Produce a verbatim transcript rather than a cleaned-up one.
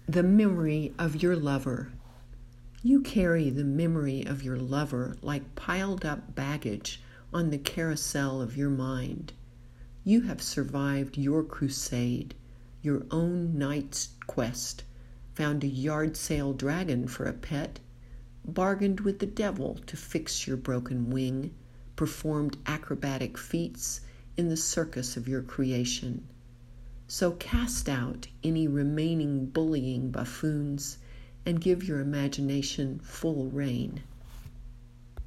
The memory of your lover. You carry the memory of your lover like piled up baggage on the carousel of your mind. You have survived your crusade, your own night's quest, found a yard sale dragon for a pet, bargained with the devil to fix your broken wing, performed acrobatic feats in the circus of your creation. So cast out any remaining bullying buffoons and give your imagination full rein.